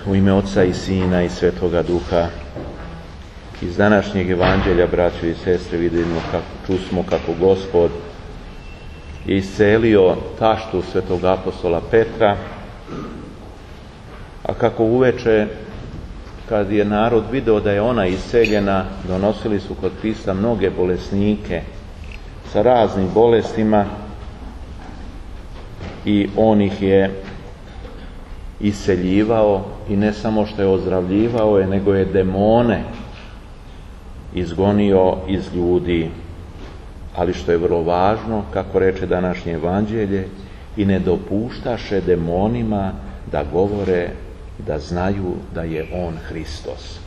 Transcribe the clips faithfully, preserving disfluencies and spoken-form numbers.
u ime Oca i Sina i Svetoga Duha. Iz današnjeg evanđelja, braćo i sestre, vidimo kako, čusmo kako Gospod je iscelio taštu svetog apostola Petra, a kako uveče, kad je narod video da je ona isceljena, donosili su kod Hrista mnoge bolesnike sa raznim bolestima i on ih je isceljivao, i ne samo što je ozdravljivao je, nego je demone izgonio iz ljudi. Ali što je vrlo važno, kako reče današnje evanđelje, i ne dopuštaše demonima da govore, da znaju da je on Hristos.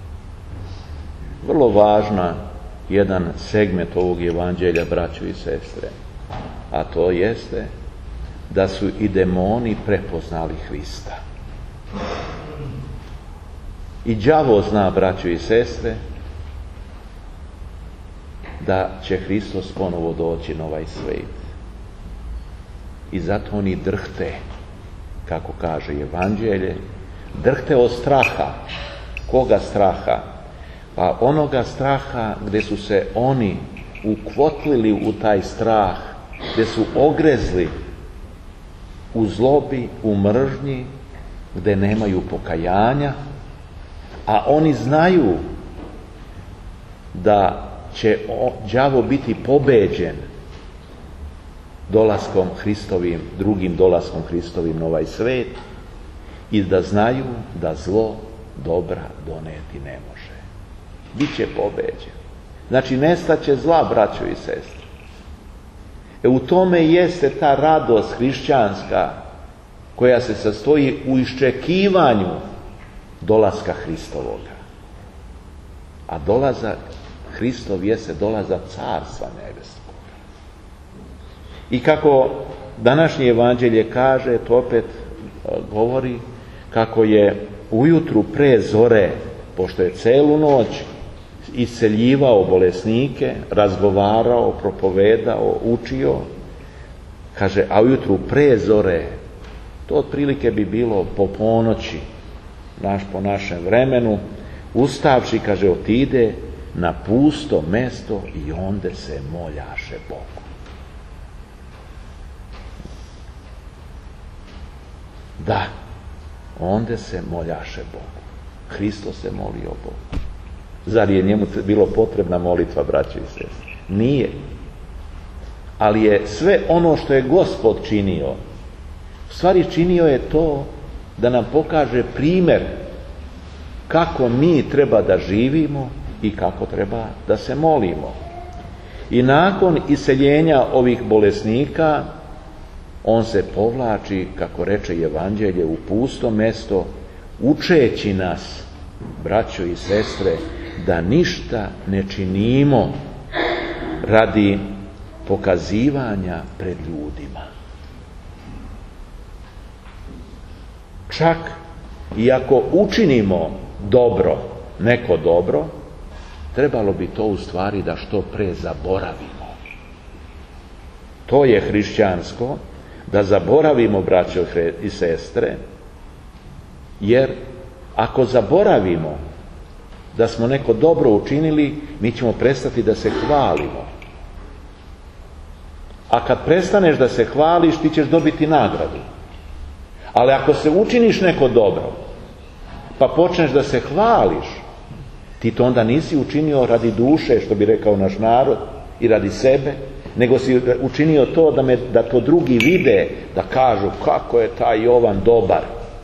Vrlo važna jedan segment ovog evanđelja, braćo i sestre, a to jeste da su i demoni prepoznali Hrista. I đavo zna, braćo i sestre, da će Hristos ponovo doći na ovaj svijet. I zato oni drhte, kako kaže evanđelje, drhte od straha. Koga straha? Pa onoga straha gdje su se oni ukvotlili u taj strah, gdje su ogrezli u zlobi, u mržnji, gdje nemaju pokajanja, a oni znaju da će đavo biti pobeđen dolaskom Hristovim, drugim dolaskom Hristovim na ovaj svet, i da znaju da zlo dobra doneti ne može. Biće pobeđen. Znači, nestaće zla, braćo i sestre. E u tome jeste ta radost hrišćanska koja se sastoji u iščekivanju dolaska Hristovoga. A dolazak Hristov jeste dolazak Carstva nebeskog. I kako današnje evanđelje kaže, to opet govori kako je ujutru pre zore, pošto je celu noć isceljivao bolesnike, razgovarao, propovedao, učio, kaže, a ujutru pre zore, to otprilike bi bilo po ponoći, naš, po našem vremenu, ustavši, kaže, otide na pusto mesto i onda se moljaše Bogu. Da, onda se moljaše Bogu. Hristos se molio Bogu. Zar je njemu bilo potrebna molitva, braćo i sestre? Nije. Ali je sve ono što je Gospod činio, u stvari činio je to da nam pokaže primjer kako mi treba da živimo i kako treba da se molimo. I nakon iseljenja ovih bolesnika, on se povlači, kako reče evanđelje, u pusto mesto, učeći nas, braćo i sestre, da ništa ne činimo radi pokazivanja pred ljudima. Čak i ako učinimo dobro, neko dobro, trebalo bi to u stvari da što pre zaboravimo. To je hrišćansko, da zaboravimo, braćo i sestre, jer ako zaboravimo da smo neko dobro učinili, mi ćemo prestati da se hvalimo. A kad prestaneš da se hvališ, ti ćeš dobiti nagradu. Ali ako se učiniš neko dobro, pa počneš da se hvališ, ti to onda nisi učinio radi duše, što bi rekao naš narod, i radi sebe, nego si učinio to da, me, da to drugi vide, da kažu kako je taj Jovan dobar.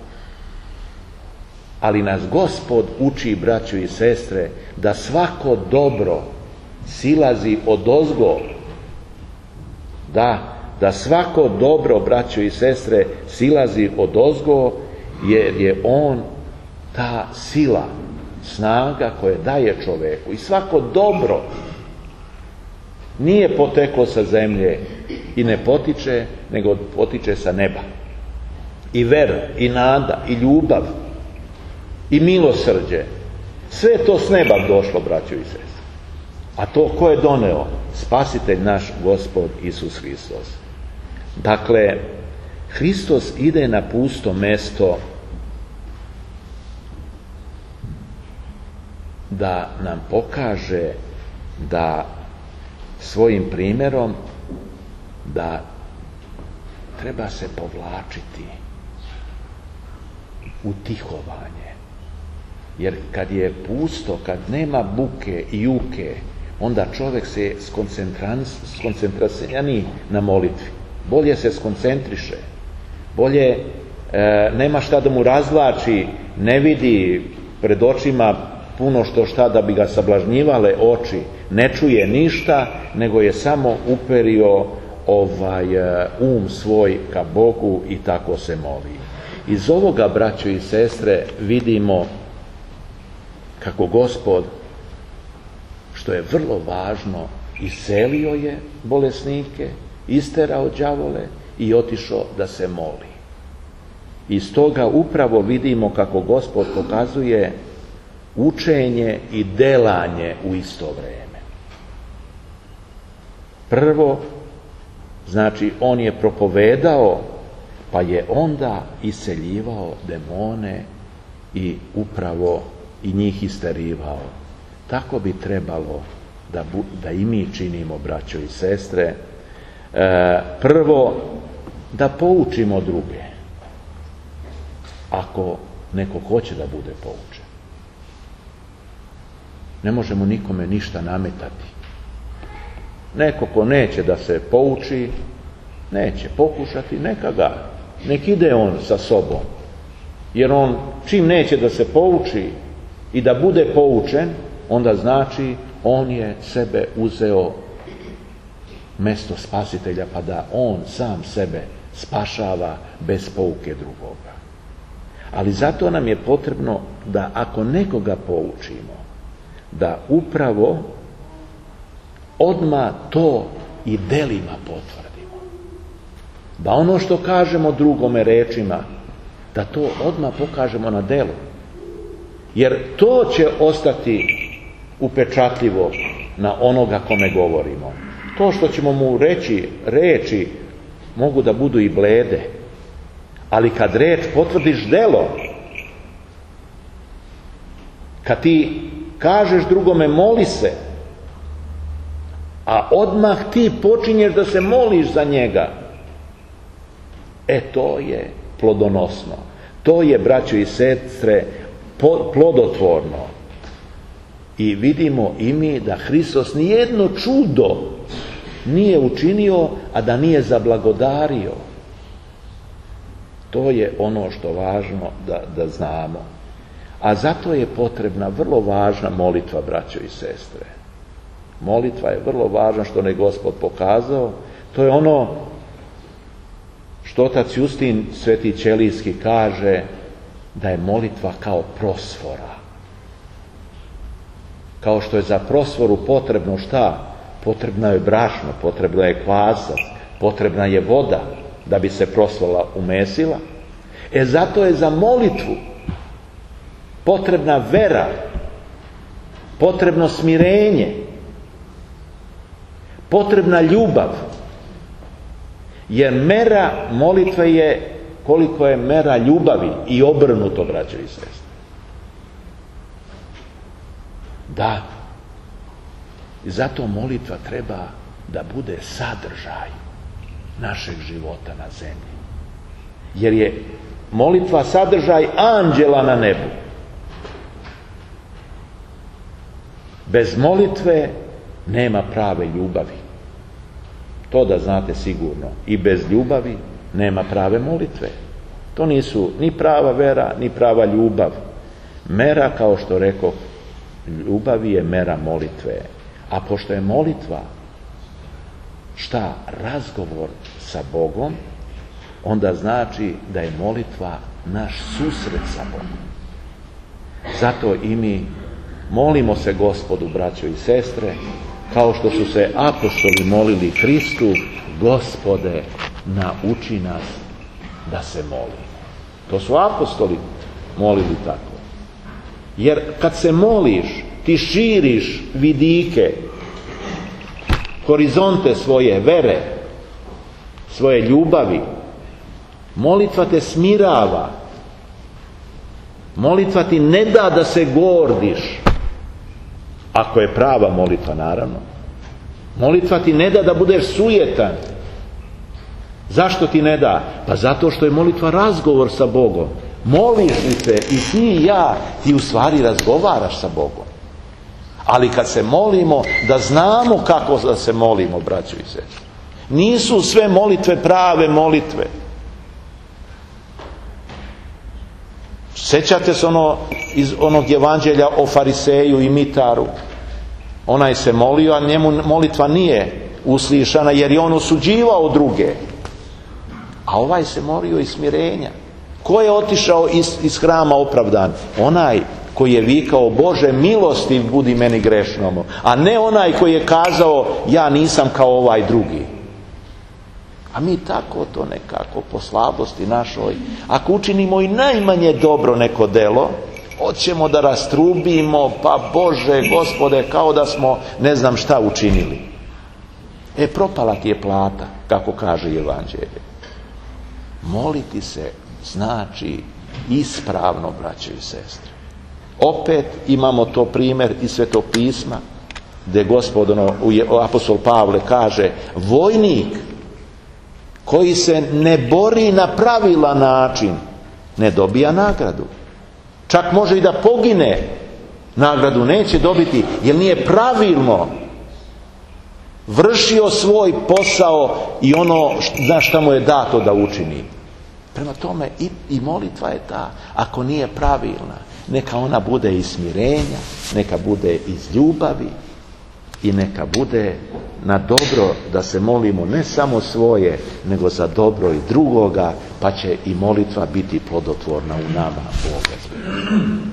Ali nas Gospod uči, braćo i sestre, da svako dobro silazi odozgo. Da, da svako dobro, braćo i sestre, silazi odozgo, jer je on ta sila, snaga koja daje čoveku. I svako dobro nije poteklo sa zemlje i ne potiče, nego potiče sa neba. I vera, i nada, i ljubav, i milosrđe, sve je to s neba došlo, braćo i sestre. A to ko je doneo? Spasitelj naš Gospod Isus Hristos. Dakle, Hristos ide na pusto mesto da nam pokaže da svojim primjerom da treba se povlačiti u tihovanje. Jer kad je pusto, kad nema buke i juke, onda čovjek se skoncentrasioni na molitvi. Bolje se skoncentriše. Bolje e, nema šta da mu razvlači, ne vidi pred očima puno što šta da bi ga sablažnjivale oči, ne čuje ništa, nego je samo uperio ovaj um svoj ka Bogu i tako se moli. Iz ovoga, braćo i sestre, vidimo kako Gospod, što je vrlo važno, iselio je bolesnike, isterao đavole i otišao da se moli. Iz toga upravo vidimo kako Gospod pokazuje učenje i delanje u isto vrijeme. Prvo, znači, on je propovedao, pa je onda iseljivao demone i upravo i njih isterivao. Tako bi trebalo da, bu, da i mi činimo, braćo i sestre. E, prvo, da poučimo druge, ako neko hoće da bude poučen. Ne možemo nikome ništa nametati. Neko ko neće da se pouči, neće pokušati, neka ga, nek ide on sa sobom. Jer on, čim neće da se pouči i da bude poučen, onda znači on je sebe uzeo mesto spasitelja, pa da on sam sebe spašava bez pouke drugoga. Ali zato nam je potrebno da ako nekoga poučimo, da upravo odmah to i delima potvrdimo. Da ono što kažemo drugome rečima, da to odmah pokažemo na delu. Jer to će ostati upečatljivo na onoga kome govorimo. To što ćemo mu reći, reči mogu da budu i blede, ali kad reč potvrdiš delo, kad ti kažeš drugome moli se, a odmah ti počinješ da se moliš za njega, e to je plodonosno. To je, braćo i sestre, plodotvorno. I vidimo i mi da Hristos nijedno čudo nije učinio, a da nije zablagodario. To je ono što važno da, da znamo. A zato je potrebna vrlo važna molitva, braćo i sestre. Molitva je vrlo važna, što ne Gospod pokazao. To je ono što otac Justin Sveti Ćelijski kaže, da je molitva kao prosfora. Kao što je za prosforu potrebno šta? Potrebno je brašno, potrebno je kvasac, potrebna je voda da bi se prosfora umesila. E zato je za molitvu potrebna vera, potrebno smirenje, potrebna ljubav. Jer mera molitve je koliko je mera ljubavi i obrnuto, braćo i sestre. Da. I zato molitva treba da bude sadržaj našeg života na zemlji. Jer je molitva sadržaj anđela na nebu. Bez molitve nema prave ljubavi. To da znate sigurno. I bez ljubavi nema prave molitve. To nisu ni prava vera, ni prava ljubav. Mera, kao što rekao, ljubavi je mera molitve. A pošto je molitva šta? Razgovor sa Bogom, onda znači da je molitva naš susret sa Bogom. Zato i mi molimo se Gospodu, braćo i sestre, kao što su se apostoli molili Hristu: Gospode, nauči nas da se molimo. To su apostoli molili tako. Jer kad se moliš, ti širiš vidike, horizonte svoje vere, svoje ljubavi. Molitva te smirava. Molitva ti ne da da se gordiš. Ako je prava molitva, naravno. Molitva ti ne da da budeš sujetan. Zašto ti ne da? Pa zato što je molitva razgovor sa Bogom. Moliš li se i ti i ja, ti u stvari razgovaraš sa Bogom. Ali kad se molimo, da znamo kako da se molimo, braćo i sestre. Nisu sve molitve prave molitve. Sjećate se ono, iz onog evanđelja o fariseju i mitaru? Onaj se molio, a njemu molitva nije uslišana jer je on osuđivao druge. A ovaj se molio iz smirenja. Ko je otišao iz, iz hrama opravdan? Onaj koji je vikao, Bože milostiv budi meni grešnomu, a ne onaj koji je kazao, ja nisam kao ovaj drugi. A mi tako to nekako po slabosti našoj, ako učinimo i najmanje dobro neko delo, hoćemo da rastrubimo, pa Bože, Gospode, kao da smo ne znam šta učinili. E, propala ti je plata, kako kaže evanđelje. Moliti se znači ispravno, braćo i sestre. Opet imamo to primjer iz Svetog pisma, gdje Gospod, ono, apostol Pavle kaže, vojnik koji se ne bori na pravilan način, ne dobija nagradu. Čak može i da pogine, nagradu neće dobiti, jer nije pravilno vršio svoj posao i ono za što mu je dato da učini. Prema tome i, i molitva je ta, ako nije pravilna, neka ona bude iz smirenja, neka bude iz ljubavi i neka bude na dobro da se molimo ne samo svoje, nego za dobro i drugoga, pa će i molitva biti plodotvorna u nama. Boga.